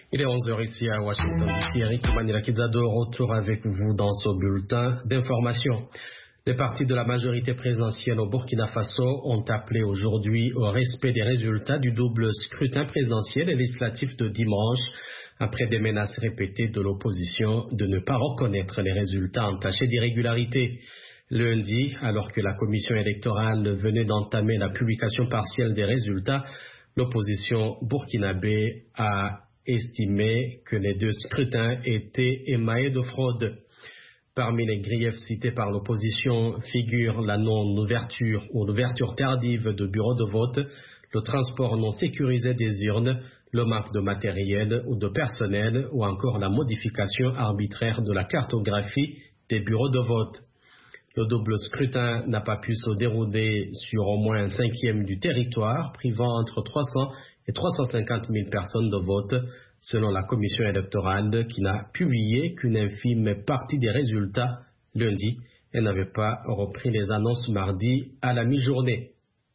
Il est 11h ici à Washington DC. Eric Manilakizado, retour avec vous dans ce bulletin d'information. Les partis de la majorité présidentielle au Burkina Faso ont appelé aujourd'hui au respect des résultats du double scrutin présidentiel et législatif de dimanche, après des menaces répétées de l'opposition de ne pas reconnaître les résultats entachés d'irrégularités. Lundi, alors que la commission électorale venait d'entamer la publication partielle des résultats, l'opposition burkinabé a estimé que les deux scrutins étaient émaillés de fraude. Parmi les griefs cités par l'opposition figurent la non-ouverture ou l'ouverture tardive de bureaux de vote, le transport non sécurisé des urnes, le manque de matériel ou de personnel ou encore la modification arbitraire de la cartographie des bureaux de vote. Le double scrutin n'a pas pu se dérouler sur au moins un cinquième du territoire, privant entre 300 et 350 000 personnes de vote, selon la commission électorale qui n'a publié qu'une infime partie des résultats lundi et n'avait pas repris les annonces mardi à la mi-journée.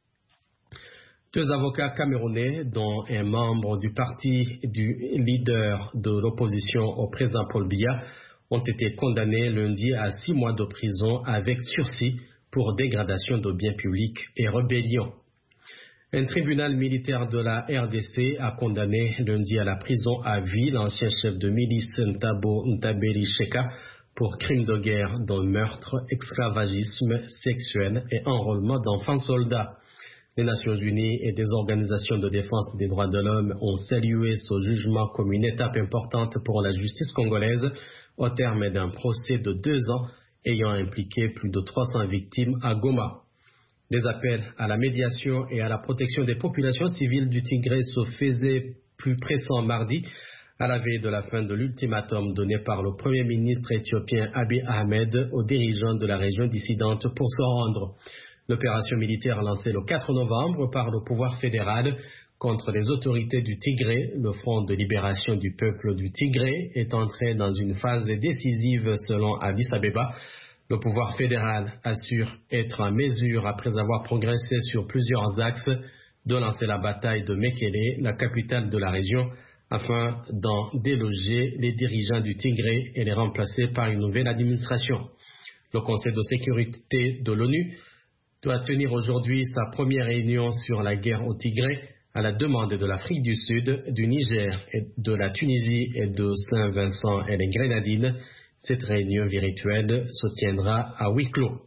Deux avocats camerounais, dont un membre du parti du leader de l'opposition au président Paul Biya, ont été condamnés lundi à 6 mois de prison avec sursis pour dégradation de biens publics et rébellion. Un tribunal militaire de la RDC a condamné lundi à la prison à vie l'ancien chef de milice Ntabo Ntabeli Sheka pour crimes de guerre dont meurtre, esclavagisme sexuel et enrôlement d'enfants soldats. Les Nations Unies et des organisations de défense des droits de l'homme ont salué ce jugement comme une étape importante pour la justice congolaise au terme d'un procès de 2 ans ayant impliqué plus de 300 victimes à Goma. Des appels à la médiation et à la protection des populations civiles du Tigré se faisaient plus pressants mardi, à la veille de la fin de l'ultimatum donné par le Premier ministre éthiopien Abiy Ahmed aux dirigeants de la région dissidente pour se rendre. L'opération militaire lancée le 4 novembre par le pouvoir fédéral contre les autorités du Tigré, le Front de libération du peuple du Tigré, est entré dans une phase décisive selon Addis Abeba. Le pouvoir fédéral assure être en mesure, après avoir progressé sur plusieurs axes, de lancer la bataille de Mekele, la capitale de la région, afin d'en déloger les dirigeants du Tigré et les remplacer par une nouvelle administration. Le Conseil de sécurité de l'ONU doit tenir aujourd'hui sa première réunion sur la guerre au Tigré à la demande de l'Afrique du Sud, du Niger, et de la Tunisie et de Saint-Vincent et les Grenadines. Cette réunion virtuelle se tiendra à huis clos.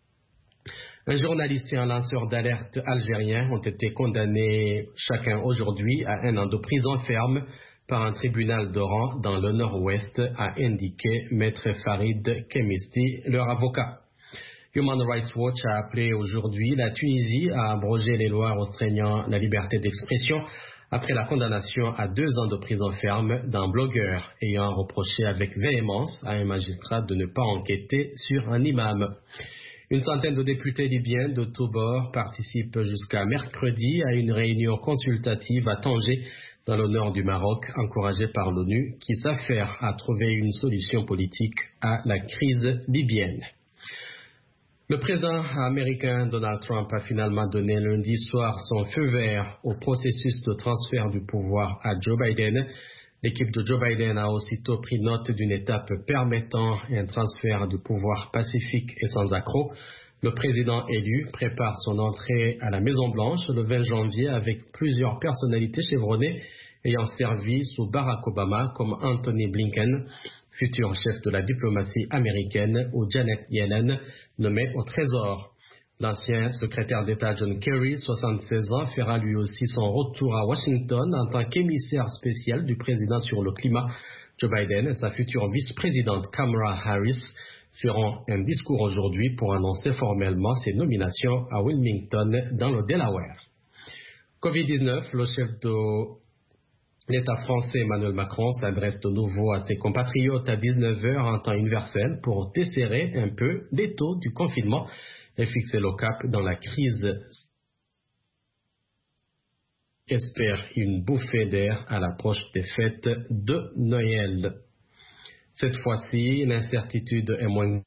Un journaliste et un lanceur d'alerte algérien ont été condamnés chacun aujourd'hui à 1 an de prison ferme par un tribunal d'Oran dans le nord-ouest, a indiqué Maître Farid Kemisti, leur avocat. Human Rights Watch a appelé aujourd'hui la Tunisie à abroger les lois restreignant la liberté d'expression après la condamnation à 2 ans de prison ferme d'un blogueur ayant reproché avec véhémence à un magistrat de ne pas enquêter sur un imam. Une centaine de députés libyens de tous bords participent jusqu'à mercredi à une réunion consultative à Tanger, dans le nord du Maroc, encouragée par l'ONU, qui s'affaire à trouver une solution politique à la crise libyenne. Le président américain Donald Trump a finalement donné lundi soir son feu vert au processus de transfert du pouvoir à Joe Biden. L'équipe de Joe Biden a aussitôt pris note d'une étape permettant un transfert du pouvoir pacifique et sans accroc. Le président élu prépare son entrée à la Maison-Blanche le 20 janvier avec plusieurs personnalités chevronnées ayant servi sous Barack Obama comme Anthony Blinken, futur chef de la diplomatie américaine, ou Janet Yellen, nommé au Trésor. L'ancien secrétaire d'État John Kerry, 76 ans, fera lui aussi son retour à Washington en tant qu'émissaire spécial du président sur le climat. Joe Biden et sa future vice-présidente Kamala Harris feront un discours aujourd'hui pour annoncer formellement ses nominations à Wilmington dans le Delaware. Covid-19, le chef de l'État français Emmanuel Macron s'adresse de nouveau à ses compatriotes à 19h en temps universel pour desserrer un peu l'étau du confinement et fixer le cap dans la crise. Espère une bouffée d'air à l'approche des fêtes de Noël. Cette fois-ci, l'incertitude est moins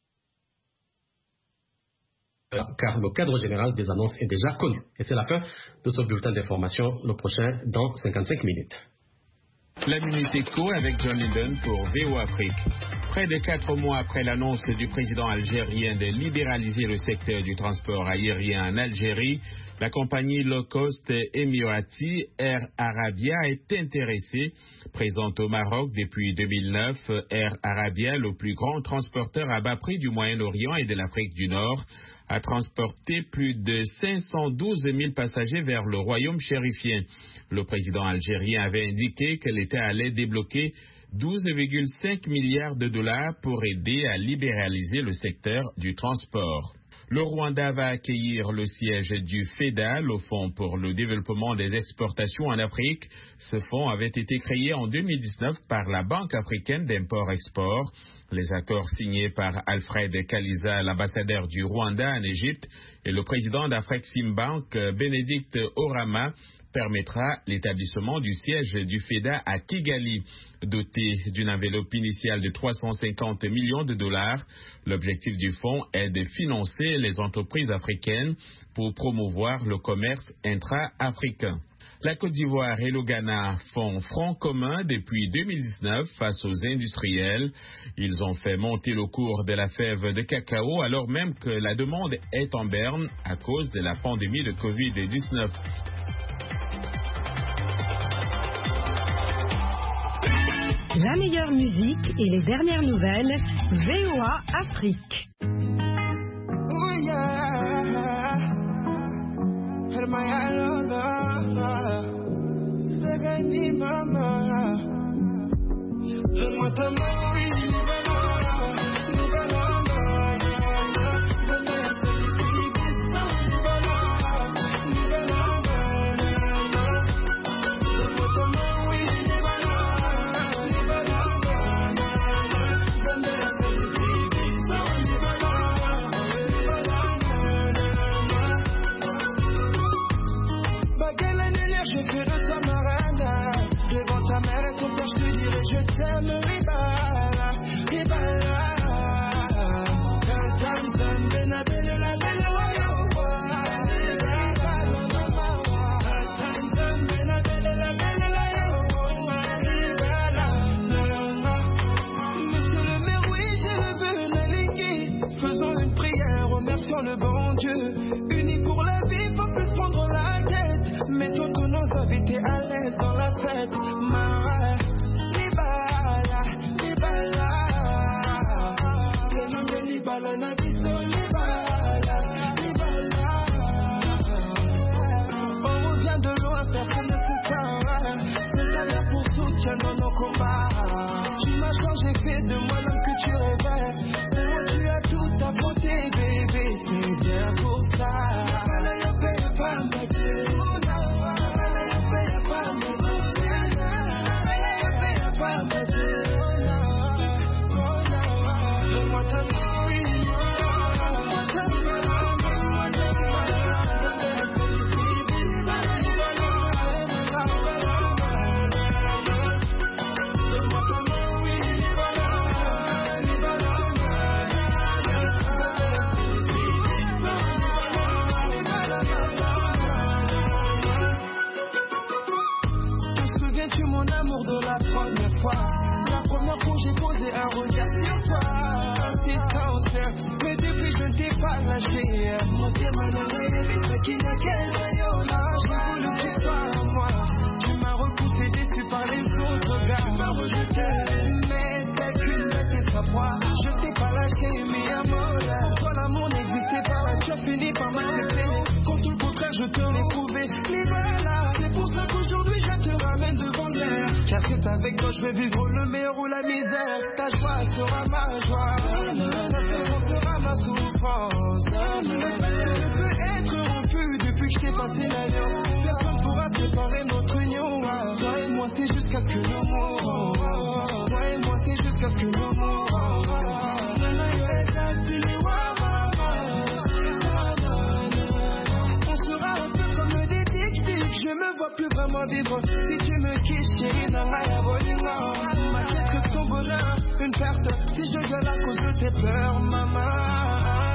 car le cadre général des annonces est déjà connu. Et c'est la fin de ce bulletin d'information, le prochain dans 55 minutes. La Minute Éco avec John Linden pour VOA Afrique. Près de 4 mois après l'annonce du président algérien de libéraliser le secteur du transport aérien en Algérie, la compagnie low-cost émirati Air Arabia est intéressée. Présente au Maroc depuis 2009, Air Arabia, le plus grand transporteur à bas prix du Moyen-Orient et de l'Afrique du Nord, a transporté plus de 512 000 passagers vers le royaume chérifien. Le président algérien avait indiqué que l'État allait débloquer 12,5 milliards de dollars pour aider à libéraliser le secteur du transport. Le Rwanda va accueillir le siège du FEDA, le Fonds pour le développement des exportations en Afrique. Ce fonds avait été créé en 2019 par la Banque africaine d'import-export. Les accords signés par Alfred Kaliza, l'ambassadeur du Rwanda en Égypte, et le président d'Afreximbank, Bénédicte Orama, permettra l'établissement du siège du FEDA à Kigali. Doté d'une enveloppe initiale de 350 millions de dollars, l'objectif du fonds est de financer les entreprises africaines pour promouvoir le commerce intra-africain. La Côte d'Ivoire et le Ghana font front commun depuis 2019 face aux industriels. Ils ont fait monter le cours de la fève de cacao alors même que la demande est en berne à cause de la pandémie de Covid-19. La meilleure musique et les dernières nouvelles, VOA Afrique. Le bon Dieu, unis pour la vie, pas plus prendre la tête. Mais toi, tous nos invités à l'aise dans la fête. Libala, libala. Le nom de Libala n'a dit so, libala, libala. On revient de loin, personne ne se saura. C'est à l'heure pour soutien dans nos combats. Tu m'as changé, fait de moi l'homme que tu rêvais. Pour moi, tu as tout affronté, bébé. C'est bien pour ça. La première fois j'ai posé un regard sur toi, c'est cancer. Mais depuis je ne t'ai pas lâché. Mon témoin qui n'a qu'elle rayonne. J'ai voulu que tu sois à moi. Tu m'as repoussé déçu par les autres gars. Tu m'as rejeté, mais t'es qu'une bête et sa proie. Je t'ai pas lâché, mais amour. Pour toi l'amour n'existait pas. Tu as fini par m'accepter. Quand tout le contraire je te l'ai prouvé. Libala, c'est pour ça qu'aujourd'hui je te ramène devant l'air. Car c'est avec toi je vais vivre le meilleur ou la misère. Ta joie sera ma joie, ta souffrance sera ma souffrance. Je peux être rompu depuis que je t'ai passé l'alliance. Personne pourra séparer notre union. Toi et moi c'est jusqu'à ce que nous mourons. Toi et moi c'est jusqu'à ce que nous mourons. On sera un peu comme des tic-tic. Je me vois plus vraiment vivre. Si tu me quittes chérie, dans ma ma quête que ton bonheur, une perte. Si je gueule à cause de tes peurs, maman.